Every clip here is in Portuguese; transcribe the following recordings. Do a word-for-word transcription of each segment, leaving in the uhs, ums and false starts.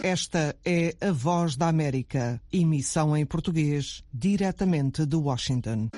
Esta é a Voz da América, emissão em português, diretamente de Washington.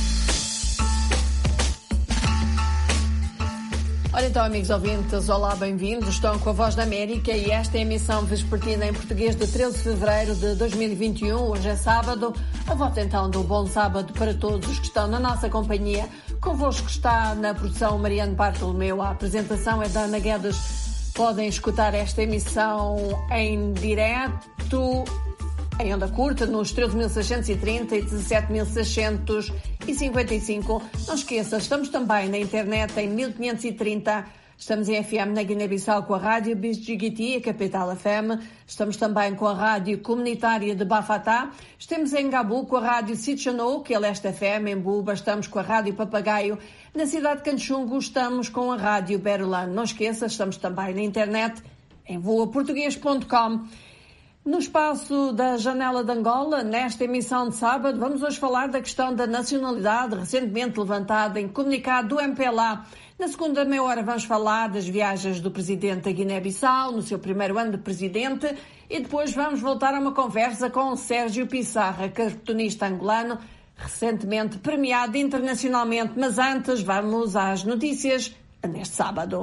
Ora então, amigos ouvintes, olá, bem-vindos. Estão com a Voz da América e esta é a emissão vespertina em português de treze de fevereiro de dois mil e vinte e um. Hoje é sábado. A volta então do bom sábado para todos os que estão na nossa companhia. Convosco está na produção Mariano Bartolomeu. A apresentação é da Ana Guedes. Podem escutar esta emissão em direto, em onda curta, nos treze mil seiscentos e trinta e dezassete mil seiscentos e cinquenta e cinco. Não esqueça, estamos também na internet em mil quinhentos e trinta. Estamos em F M na Guiné-Bissau com a Rádio Bisjigiti, a Capital F M. Estamos também com a Rádio Comunitária de Bafatá. Estamos em Gabu com a Rádio Sitchanou, que é Leste F M. Em Buba estamos com a Rádio Papagaio. Na cidade de Canchungo estamos com a Rádio Berulano. Não esqueça, estamos também na internet em voa português ponto com. No espaço da Janela de Angola, nesta emissão de sábado, vamos hoje falar da questão da nacionalidade recentemente levantada em comunicado do M P L A. Na segunda meia hora vamos falar das viagens do presidente da Guiné-Bissau no seu primeiro ano de presidente e depois vamos voltar a uma conversa com Sérgio Pissarra, cartunista angolano, recentemente premiado internacionalmente. Mas antes vamos às notícias neste sábado.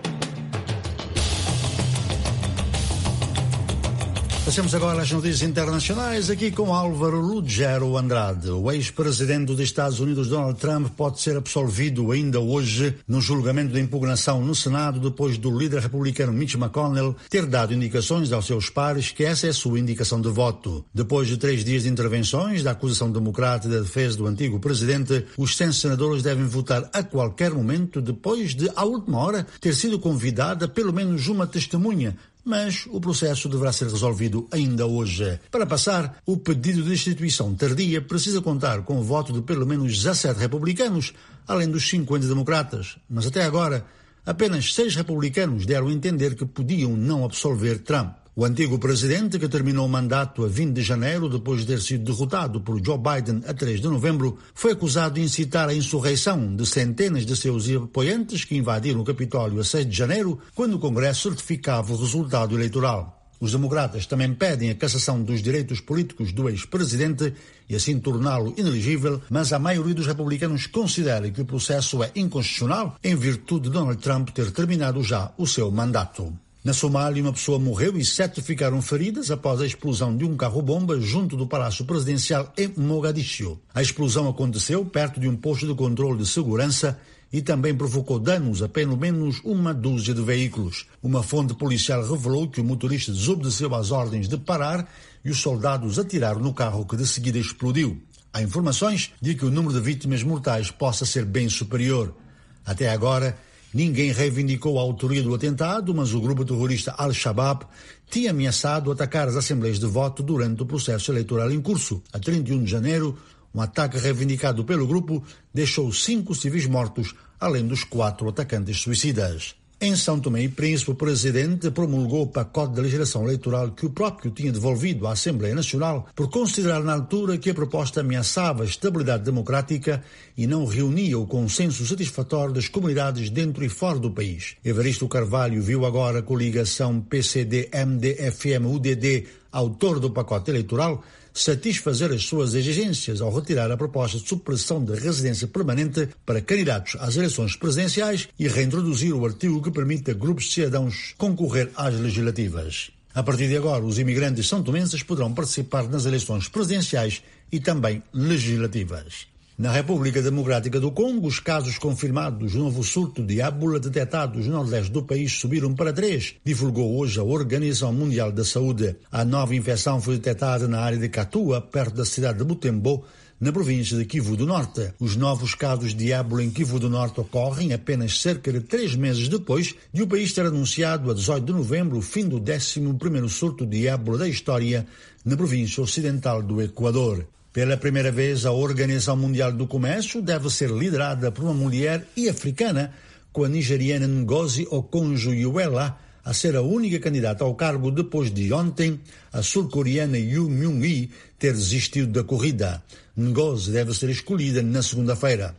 Passemos agora às notícias internacionais, aqui com Álvaro Lugero Andrade. O ex-presidente dos Estados Unidos, Donald Trump, pode ser absolvido ainda hoje no julgamento de impugnação no Senado, depois do líder republicano Mitch McConnell ter dado indicações aos seus pares que essa é a sua indicação de voto. Depois de três dias de intervenções da acusação democrata e da defesa do antigo presidente, os cem senadores devem votar a qualquer momento, depois de, à última hora, ter sido convidada pelo menos uma testemunha. Mas o processo deverá ser resolvido ainda hoje. Para passar, o pedido de destituição tardia precisa contar com o voto de pelo menos dezassete republicanos, além dos cinquenta democratas. Mas até agora, apenas seis republicanos deram a entender que podiam não absolver Trump. O antigo presidente, que terminou o mandato a vinte de janeiro, depois de ter sido derrotado por Joe Biden a três de novembro, foi acusado de incitar a insurreição de centenas de seus apoiantes que invadiram o Capitólio a seis de janeiro, quando o Congresso certificava o resultado eleitoral. Os democratas também pedem a cassação dos direitos políticos do ex-presidente e assim torná-lo inelegível, mas a maioria dos republicanos considera que o processo é inconstitucional em virtude de Donald Trump ter terminado já o seu mandato. Na Somália, uma pessoa morreu e sete ficaram feridas após a explosão de um carro-bomba junto do Palácio Presidencial em Mogadiscio. A explosão aconteceu perto de um posto de controle de segurança e também provocou danos a pelo menos uma dúzia de veículos. Uma fonte policial revelou que o motorista desobedeceu às ordens de parar e os soldados atiraram no carro que de seguida explodiu. Há informações de que o número de vítimas mortais possa ser bem superior. Até agora, ninguém reivindicou a autoria do atentado, mas o grupo terrorista Al-Shabaab tinha ameaçado atacar as assembleias de voto durante o processo eleitoral em curso. A trinta e um de janeiro, um ataque reivindicado pelo grupo deixou cinco civis mortos, além dos quatro atacantes suicidas. Em São Tomé e Príncipe, o presidente promulgou o pacote de legislação eleitoral que o próprio tinha devolvido à Assembleia Nacional por considerar na altura que a proposta ameaçava a estabilidade democrática e não reunia o consenso satisfatório das comunidades dentro e fora do país. Evaristo Carvalho viu agora a coligação P C D M D F M U D D, autor do pacote eleitoral, satisfazer as suas exigências ao retirar a proposta de supressão da residência permanente para candidatos às eleições presidenciais e reintroduzir o artigo que permite a grupos de cidadãos concorrer às legislativas. A partir de agora, os imigrantes santomenses poderão participar nas eleições presidenciais e também legislativas. Na República Democrática do Congo, os casos confirmados do novo surto de ébola detectados no nordeste do país subiram para três, divulgou hoje a Organização Mundial da Saúde. A nova infecção foi detectada na área de Katua, perto da cidade de Butembo, na província de Kivu do Norte. Os novos casos de ébola em Kivu do Norte ocorrem apenas cerca de três meses depois de o país ter anunciado a dezoito de novembro o fim do décimo primeiro surto de ébola da história na província ocidental do Equador. Pela primeira vez, a Organização Mundial do Comércio deve ser liderada por uma mulher e africana, com a nigeriana Ngozi Okonjo-Iweala a ser a única candidata ao cargo depois de ontem a sul-coreana Yoo Myung-hee ter desistido da corrida. Ngozi deve ser escolhida na segunda-feira.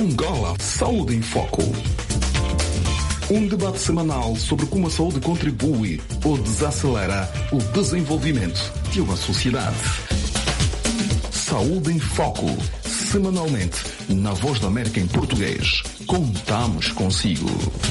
Angola Saúde em Foco. Um debate semanal sobre como a saúde contribui ou desacelera o desenvolvimento de uma sociedade. Saúde em Foco. Semanalmente, na Voz da América em português. Contamos consigo.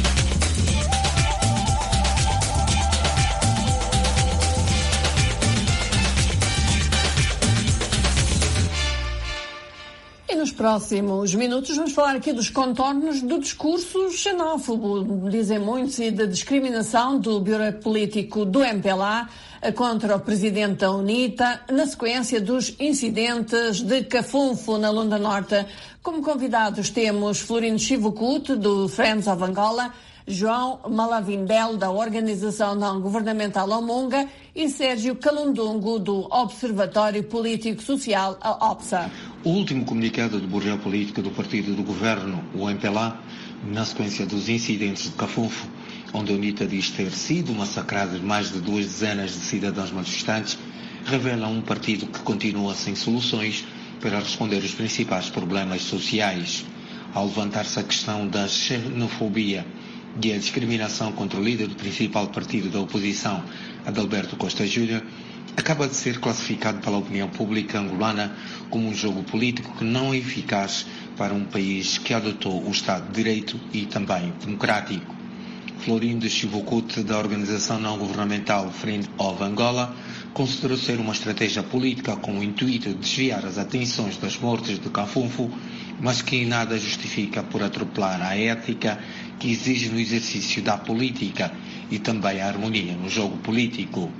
Nos próximos minutos vamos falar aqui dos contornos do discurso xenófobo, dizem muitos, e da discriminação do Bureau Político do M P L A contra o presidente da UNITA, na sequência dos incidentes de Cafunfo, na Lunda Norte. Como convidados temos Florino Chivucut, do Friends of Angola, João Malavindel, da Organização Não Governamental Omunga, e Sérgio Calundungo, do Observatório Político Social, a OPSA. O último comunicado do Bureau Político do Partido do Governo, o M P L A, na sequência dos incidentes de Cafunfo, onde a UNITA diz ter sido massacrada mais de duas dezenas de cidadãos manifestantes, revela um partido que continua sem soluções para responder aos principais problemas sociais. Ao levantar-se a questão da xenofobia e a discriminação contra o líder do principal partido da oposição, Adalberto Costa Júnior, acaba de ser classificado pela opinião pública angolana como um jogo político que não é eficaz para um país que adotou o Estado de Direito e também democrático. Florino Chivucut, da organização não governamental Friends of Angola, considerou ser uma estratégia política com o intuito de desviar as atenções das mortes de Cafunfo, mas que nada justifica por atropelar a ética que exige no exercício da política e também a harmonia no jogo político.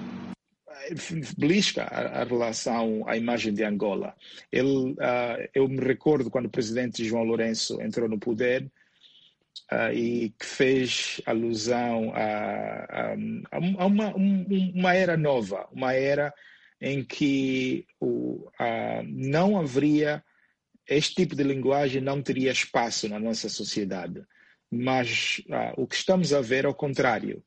Belisca a, a relação à imagem de Angola. Ele, uh, eu me recordo quando o presidente João Lourenço entrou no poder uh, e que fez alusão a, a, a uma, um, uma era nova, uma era em que o, uh, não haveria, este tipo de linguagem não teria espaço na nossa sociedade. Mas uh, o que estamos a ver é o contrário.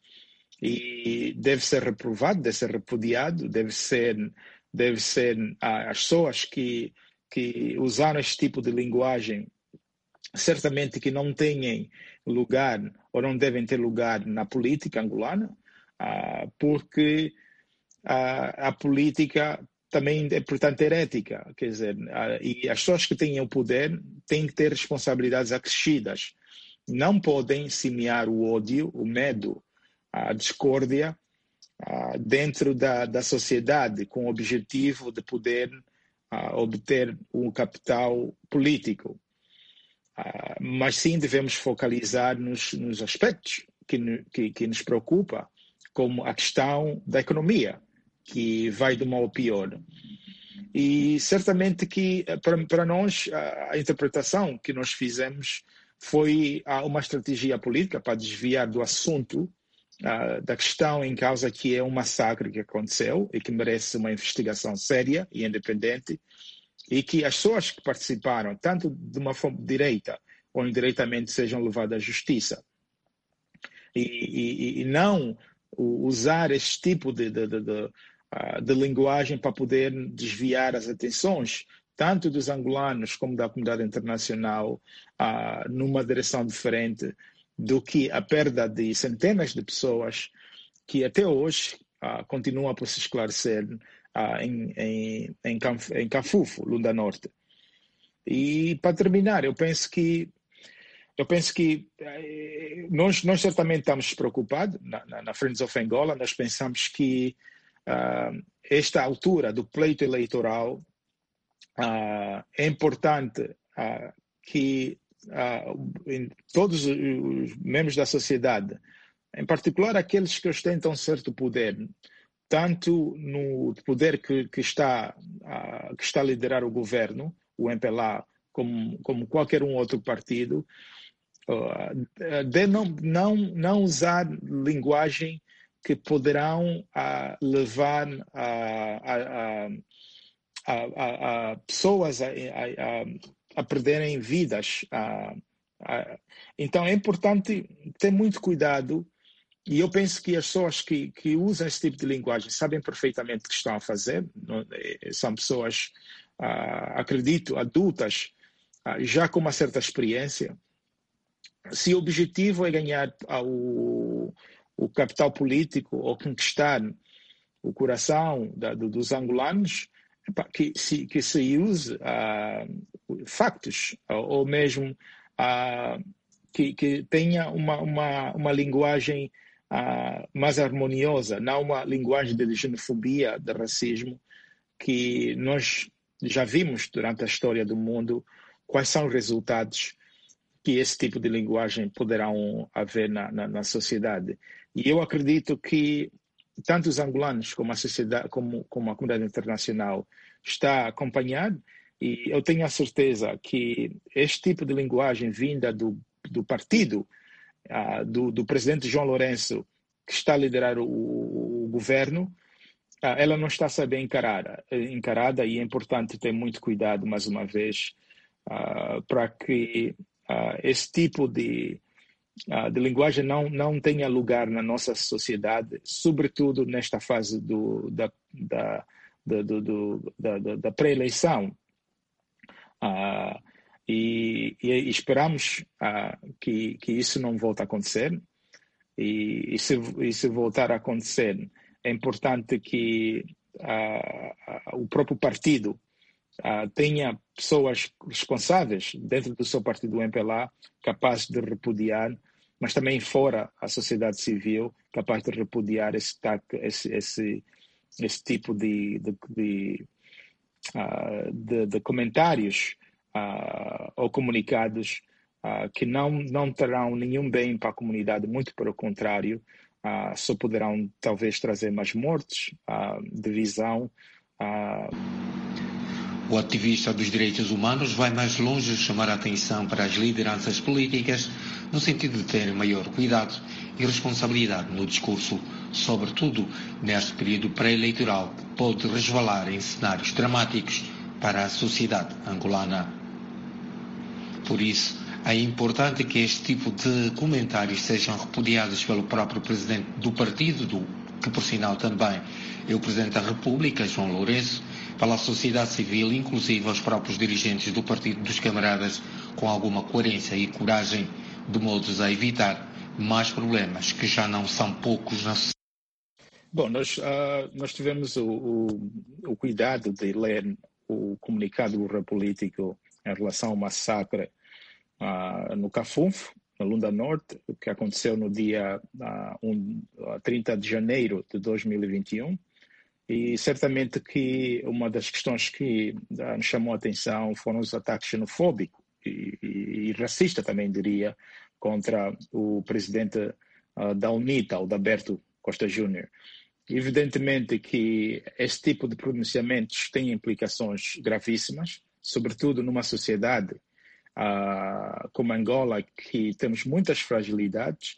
E deve ser reprovado, deve ser repudiado, deve ser, deve ser uh, as pessoas que, que usaram este tipo de linguagem, certamente que não têm lugar ou não devem ter lugar na política angolana, uh, porque uh, a política também é, portanto, é ética. Quer dizer, uh, e as pessoas que têm o poder têm que ter responsabilidades acrescidas. Não podem semear o ódio, o medo, a discórdia uh, dentro da, da sociedade com o objetivo de poder uh, obter um capital político. Uh, mas sim devemos focalizar nos, nos aspectos que, que, que nos preocupa, como a questão da economia, que vai do mal ao pior. E certamente que para, para nós a, a interpretação que nós fizemos foi uh, uma estratégia política para desviar do assunto Uh, da questão em causa, que é um massacre que aconteceu e que merece uma investigação séria e independente, e que as pessoas que participaram, tanto de uma forma direita ou indiretamente, sejam levadas à justiça. E, e, e não usar esse tipo de, de, de, de, uh, de linguagem para poder desviar as atenções, tanto dos angolanos como da comunidade internacional, uh, numa direção diferente do que a perda de centenas de pessoas que até hoje uh, continuam por se esclarecer uh, em, em, em, Canf, em Cafunfo, Lunda Norte. E para terminar, eu penso que eu penso que uh, nós, nós certamente estamos preocupados na, na, na Friends of Angola. Nós pensamos que uh, esta altura do pleito eleitoral uh, é importante uh, que Uh, em todos os membros da sociedade, em particular aqueles que ostentam certo poder, tanto no poder que, que, está, uh, que está a liderar o governo, o M P L A, como, como qualquer um outro partido, uh, de não, não, não usar linguagem que poderão uh, levar a, a, a, a, a pessoas a, a, a a perderem vidas. A, a, então é importante ter muito cuidado, e eu penso que as pessoas que, que usam esse tipo de linguagem sabem perfeitamente o que estão a fazer. Não, são pessoas, uh, acredito, adultas, já com uma certa experiência, se o objetivo é ganhar o, o capital político ou conquistar o coração da, do, dos angolanos, que se, que se use uh, factos, ou mesmo uh, que, que tenha uma, uma, uma linguagem uh, mais harmoniosa, não uma linguagem de xenofobia, de racismo, que nós já vimos durante a história do mundo quais são os resultados que esse tipo de linguagem poderão haver na, na, na sociedade. E eu acredito que tanto os angolanos como a sociedade, como, como a comunidade internacional está a acompanhar, e eu tenho a certeza que este tipo de linguagem vinda do, do partido, uh, do, do presidente João Lourenço, que está a liderar o, o governo, uh, ela não está a ser bem encarada, encarada, e é importante ter muito cuidado, mais uma vez, uh, para que uh, esse tipo de Uh, de linguagem não, não tenha lugar na nossa sociedade, sobretudo nesta fase do, da, da, do, do, do, da, da pré-eleição. Uh, e, e esperamos uh, que, que isso não volte a acontecer. E, e, se, e se voltar a acontecer, é importante que uh, uh, o próprio partido uh, tenha pessoas responsáveis dentro do seu partido, o M P L A, capazes de repudiar, mas também fora a sociedade civil, capaz de repudiar esse, esse, esse, esse tipo de, de, de, uh, de, de comentários uh, ou comunicados uh, que não, não terão nenhum bem para a comunidade, muito pelo contrário, uh, só poderão talvez trazer mais mortes, uh, divisão. Uh, O ativista dos direitos humanos vai mais longe de chamar a atenção para as lideranças políticas no sentido de terem maior cuidado e responsabilidade no discurso, sobretudo neste período pré-eleitoral que pode resvalar em cenários dramáticos para a sociedade angolana. Por isso, é importante que este tipo de comentários sejam repudiados pelo próprio presidente do partido, do, que por sinal também é o presidente da República, João Lourenço, pela sociedade civil, inclusive aos próprios dirigentes do Partido dos Camaradas, com alguma coerência e coragem, de modos a evitar mais problemas, que já não são poucos na sociedade. Bom, nós, uh, nós tivemos o, o, o cuidado de ler o comunicado do Bureau Político em relação ao massacre uh, no Cafunfo, na Lunda Norte, que aconteceu no dia uh, um, uh, trinta de janeiro de dois mil e vinte e um. E certamente que uma das questões que uh, nos chamou a atenção foram os ataques xenofóbicos e, e, e racistas, também diria, contra o presidente uh, da UNITA, o Daberto Costa Júnior. Evidentemente que esse tipo de pronunciamentos tem implicações gravíssimas, sobretudo numa sociedade uh, como Angola, que temos muitas fragilidades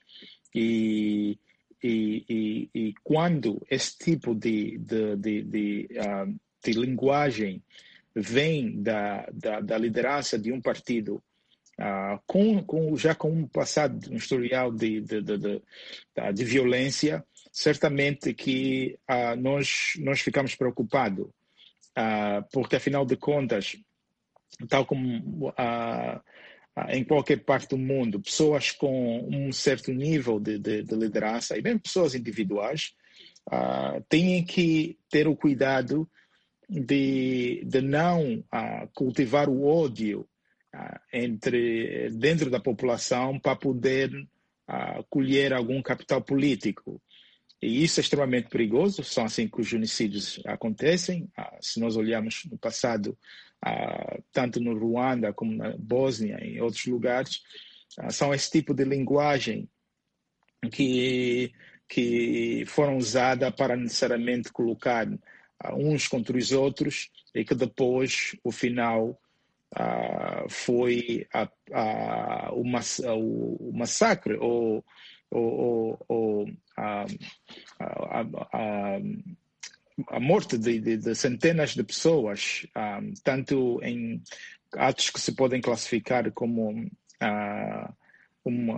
e E, e, e quando esse tipo de, de, de, de, uh, de linguagem vem da, da, da liderança de um partido uh, com, com, já com um passado, um historial de, de, de, de, de violência, certamente que uh, nós, nós ficamos preocupados, uh, porque afinal de contas, tal como uh, em qualquer parte do mundo, pessoas com um certo nível de, de, de liderança, e mesmo pessoas individuais, uh, têm que ter o cuidado de, de não uh, cultivar o ódio uh, entre, dentro da população para poder uh, colher algum capital político. E isso é extremamente perigoso, são assim que os genocídios acontecem. Uh, se nós olharmos no passado, Uh, tanto no Ruanda como na Bósnia e em outros lugares, uh, são esse tipo de linguagem que, que foram usadas para necessariamente colocar uh, uns contra os outros e que depois, o final, uh, foi a, a, o, mass, o, o massacre ou, ou, ou a, a, a, a morte de, de, de centenas de pessoas, um, tanto em atos que se podem classificar como uh, uma,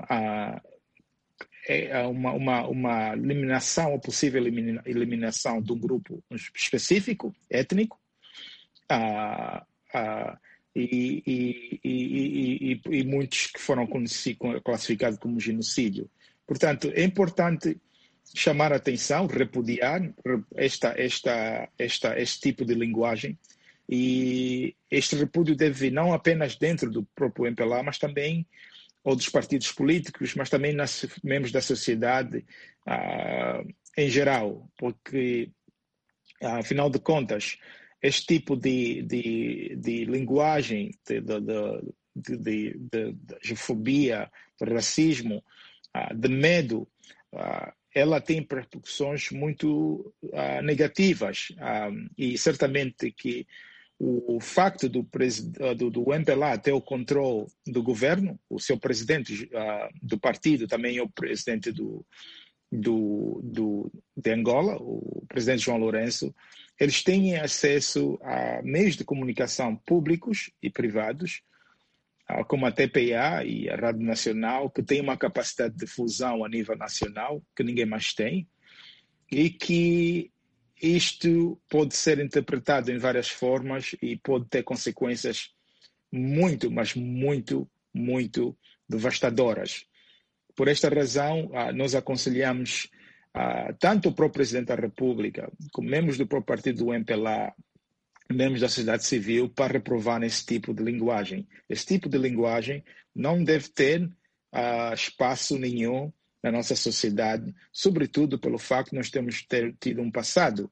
uh, uma, uma, uma eliminação, ou possível eliminação de um grupo específico, étnico, uh, uh, e, e, e, e, e muitos que foram classificados como genocídio. Portanto, é importante chamar a atenção, repudiar esta, esta, esta, este tipo de linguagem, e este repúdio deve vir não apenas dentro do próprio M P L A, mas também ou dos partidos políticos, mas também nas membros da sociedade uh, em geral, porque, uh, afinal de contas, este tipo de, de, de linguagem de, de, de, de, de, de xenofobia, de racismo, uh, de medo, uh, ela tem repercussões muito uh, negativas, um, e certamente que o, o facto do, do, do M P L A ter o controle do governo, o seu presidente uh, do partido também é o presidente do, do, do, de Angola, o presidente João Lourenço, eles têm acesso a meios de comunicação públicos e privados, como a T P A e a Rádio Nacional, que tem uma capacidade de difusão a nível nacional que ninguém mais tem, e que isto pode ser interpretado em várias formas e pode ter consequências muito, mas muito, muito devastadoras. Por esta razão, nós aconselhamos tanto o próprio Presidente da República, como membros do próprio partido do M P L A, membros da sociedade civil, para reprovar esse tipo de linguagem. Esse tipo de linguagem não deve ter uh, espaço nenhum na nossa sociedade, sobretudo pelo facto de nós temos ter, tido um passado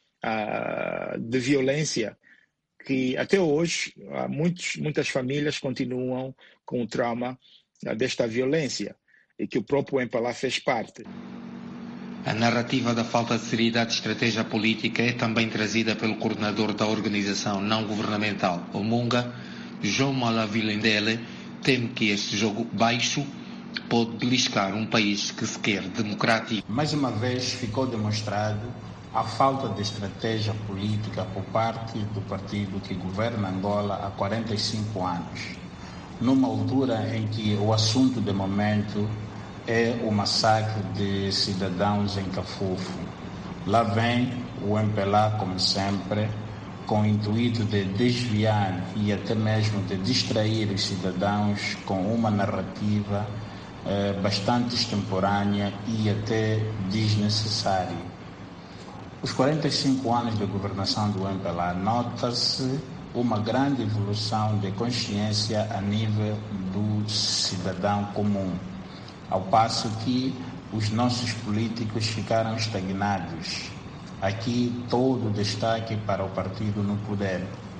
uh, de violência que até hoje uh, muitos, muitas famílias continuam com o trauma uh, desta violência, e que o próprio M P L A fez parte. A narrativa da falta de seriedade de estratégia política é também trazida pelo coordenador da organização não-governamental, o Munga, João Malavilendele, teme que este jogo baixo pode beliscar um país que se quer democrático. Mais uma vez ficou demonstrado a falta de estratégia política por parte do partido que governa Angola há quarenta e cinco anos, numa altura em que o assunto de momento é o massacre de cidadãos em Cafufo. Lá vem o M P L A, como sempre, com o intuito de desviar e até mesmo de distrair os cidadãos com uma narrativa eh, bastante extemporânea e até desnecessária. Os quarenta e cinco anos de governação do M P L A nota-se uma grande evolução de consciência a nível do cidadão comum, ao passo que os nossos políticos ficaram estagnados. Aqui todo o destaque para o partido no poder.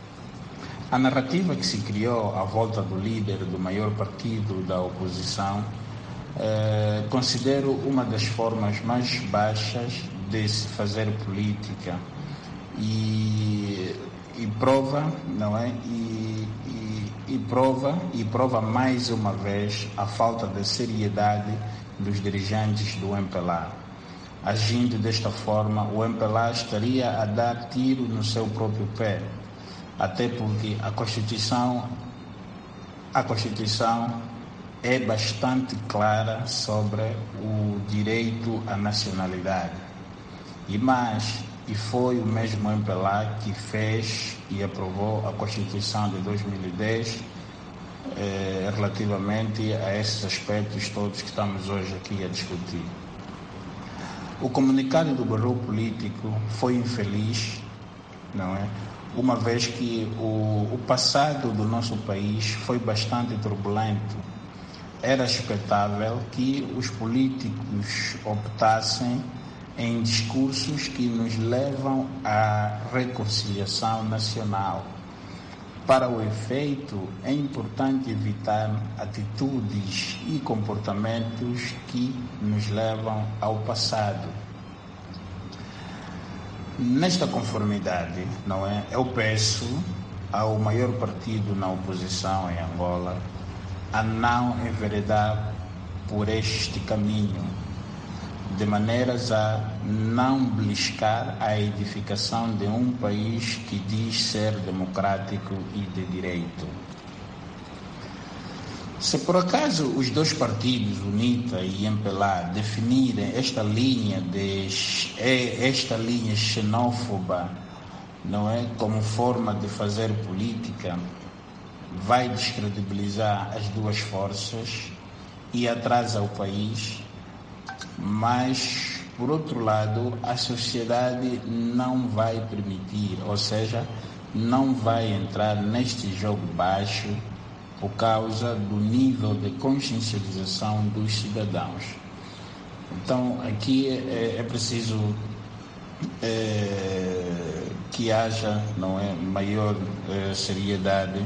A narrativa que se criou à volta do líder do maior partido da oposição eh, considero uma das formas mais baixas de se fazer política e, e prova, não é? E, e, e prova e prova mais uma vez a falta de seriedade dos dirigentes do M P L A. Agindo desta forma, o M P L A estaria a dar tiro no seu próprio pé, até porque a Constituição, a Constituição é bastante clara sobre o direito à nacionalidade. E mais, e foi o mesmo M P L A que fez e aprovou a Constituição de dois mil e dez eh, relativamente a esses aspectos todos que estamos hoje aqui a discutir. O comunicado do Bureau Político foi infeliz, não é? Uma vez que o, o passado do nosso país foi bastante turbulento. Era expectável que os políticos optassem em discursos que nos levam à reconciliação nacional. Para o efeito, é importante evitar atitudes e comportamentos que nos levam ao passado. Nesta conformidade, não é? Eu peço ao maior partido na oposição em Angola a não enveredar por este caminho, de maneiras a não beliscar a edificação de um país que diz ser democrático e de direito. Se por acaso os dois partidos, UNITA e M P L A, definirem esta linha de esta linha xenófoba, não é, como forma de fazer política, vai descredibilizar as duas forças e atrasa o país, mas, por outro lado, a sociedade não vai permitir, ou seja, não vai entrar neste jogo baixo por causa do nível de consciencialização dos cidadãos. Então, aqui é, é preciso é, que haja, não é, maior é, seriedade.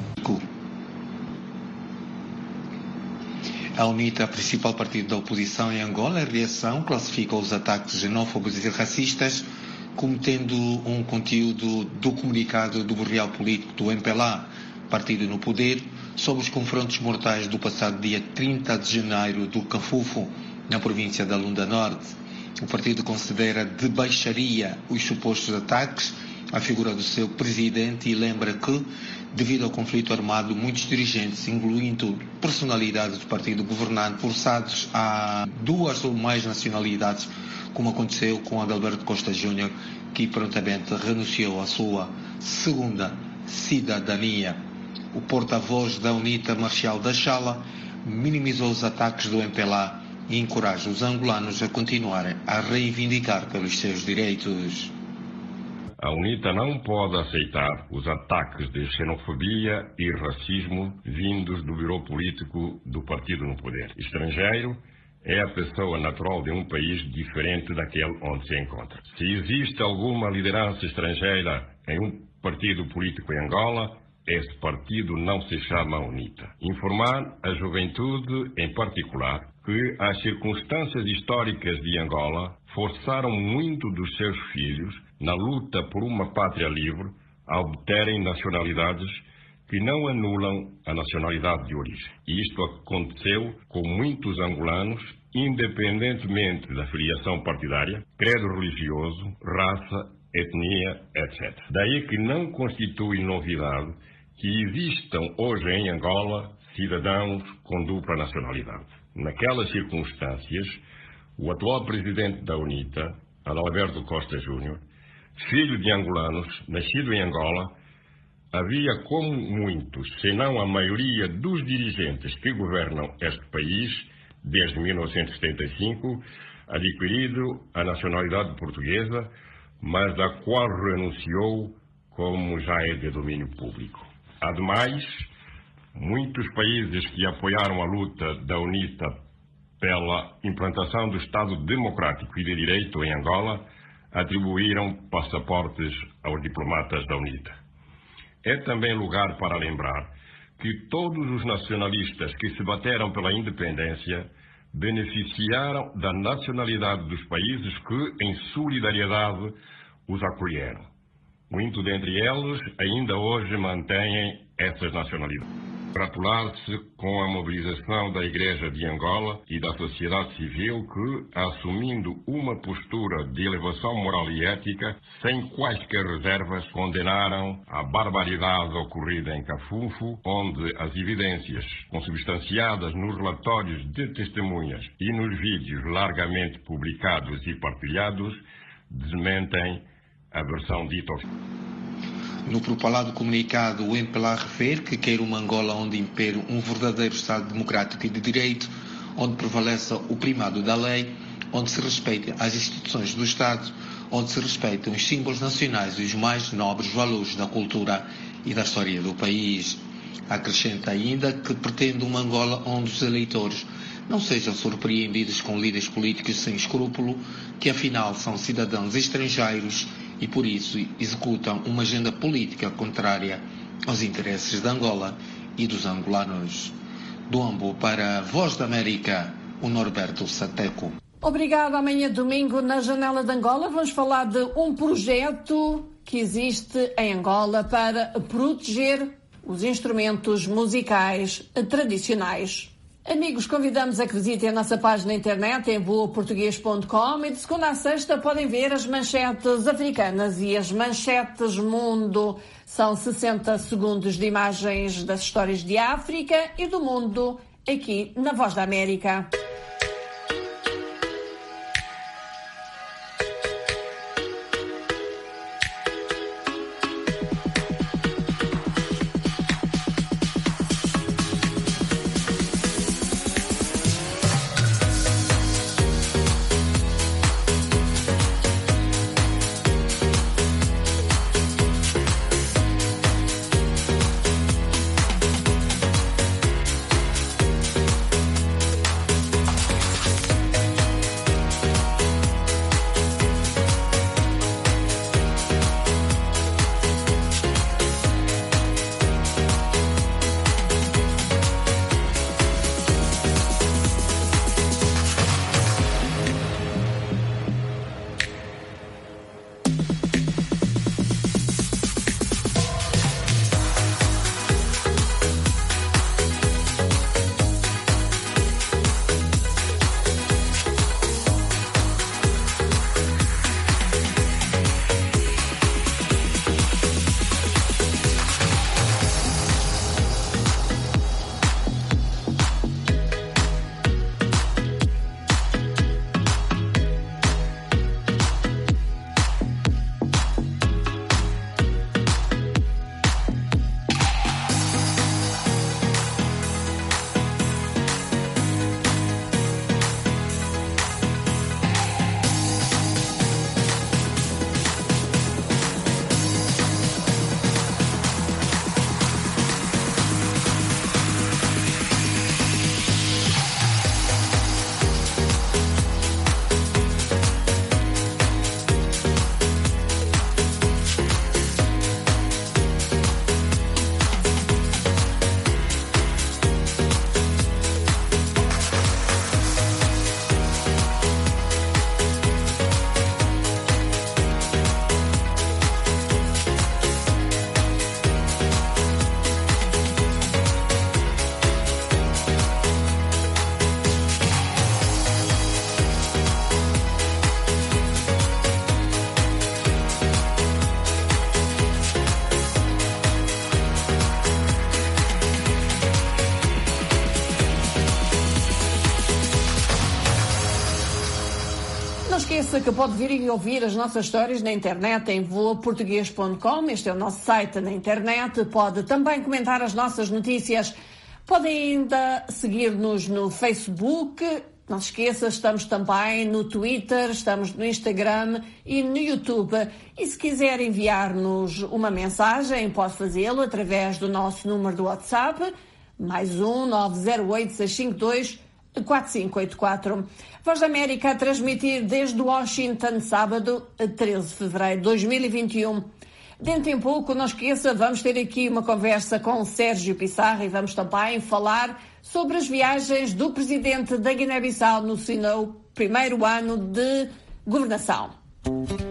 A UNITA, principal partido da oposição em Angola, em reação, classifica os ataques xenófobos e racistas como tendo um conteúdo do comunicado do burrial político do M P L A, partido no poder, sobre os confrontos mortais do passado dia trinta de janeiro do Cafufo, na província da Lunda Norte. O partido considera de baixaria os supostos ataques à figura do seu presidente e lembra que, devido ao conflito armado, muitos dirigentes, incluindo personalidades do partido governante, forçados a duas ou mais nacionalidades, como aconteceu com Adalberto Costa Júnior, que prontamente renunciou à sua segunda cidadania. O porta-voz da UNITA, Marcial da Chala, minimizou os ataques do M P L A e encoraja os angolanos a continuarem a reivindicar pelos seus direitos. A UNITA não pode aceitar os ataques de xenofobia e racismo vindos do bureau político do partido no poder. Estrangeiro é a pessoa natural de um país diferente daquele onde se encontra. Se existe alguma liderança estrangeira em um partido político em Angola, esse partido não se chama UNITA. Informar a juventude, em particular, que as circunstâncias históricas de Angola forçaram muito dos seus filhos, na luta por uma pátria livre, a obterem nacionalidades que não anulam a nacionalidade de origem. E isto aconteceu com muitos angolanos, independentemente da filiação partidária, credo religioso, raça, etnia, etcétera. Daí que não constitui novidade que existam hoje em Angola cidadãos com dupla nacionalidade. Naquelas circunstâncias, o atual presidente da UNITA, Adalberto Costa Júnior, filho de angolanos, nascido em Angola, havia como muitos, se não a maioria dos dirigentes que governam este país, desde mil novecentos e setenta e cinco, adquirido a nacionalidade portuguesa, mas da qual renunciou, como já é de domínio público. Ademais, muitos países que apoiaram a luta da UNITA pela implantação do Estado democrático e de direito em Angola atribuíram passaportes aos diplomatas da UNITA. É também lugar para lembrar que todos os nacionalistas que se bateram pela independência beneficiaram da nacionalidade dos países que, em solidariedade, os acolheram. Muito dentre eles ainda hoje mantêm essas nacionalidades. Gratular-se com a mobilização da Igreja de Angola e da sociedade civil que, assumindo uma postura de elevação moral e ética, sem quaisquer reservas, condenaram a barbaridade ocorrida em Cafufo, onde as evidências, consubstanciadas nos relatórios de testemunhas e nos vídeos largamente publicados e partilhados, desmentem a versão dita oficial. No propalado comunicado, o M P L A refere que quer uma Angola onde impere um verdadeiro Estado democrático e de direito, onde prevaleça o primado da lei, onde se respeitem as instituições do Estado, onde se respeitem os símbolos nacionais e os mais nobres valores da cultura e da história do país. Acrescenta ainda que pretende uma Angola onde os eleitores não sejam surpreendidos com líderes políticos sem escrúpulo, que afinal são cidadãos estrangeiros e por isso executam uma agenda política contrária aos interesses de Angola e dos angolanos. Do Ambo para a Voz da América, o Norberto Sateco. Obrigado. Amanhã domingo na Janela de Angola vamos falar de um projeto que existe em Angola para proteger os instrumentos musicais tradicionais. Amigos, convidamos a que visitem a nossa página na internet em voa português ponto com e de segunda a sexta podem ver as manchetes africanas e as manchetes mundo. São sessenta segundos de imagens das histórias de África e do mundo aqui na Voz da América. esqueça que pode vir e ouvir as nossas histórias na internet em voa português ponto com. Este é o nosso site na internet. Pode também comentar as nossas notícias. Pode ainda seguir-nos no Facebook. Não se esqueça, estamos também no Twitter, estamos no Instagram e no YouTube. E se quiser enviar-nos uma mensagem, pode fazê-lo através do nosso número do WhatsApp, mais um nove zero oito, seis cinco dois, quatro cinco oito quatro. Voz da América a transmitir desde Washington, sábado, treze de fevereiro de dois mil e vinte e um. Dentro em pouco, não esqueça, vamos ter aqui uma conversa com o Sérgio Pissarra e vamos também falar sobre as viagens do presidente da Guiné-Bissau no seu primeiro ano de governação.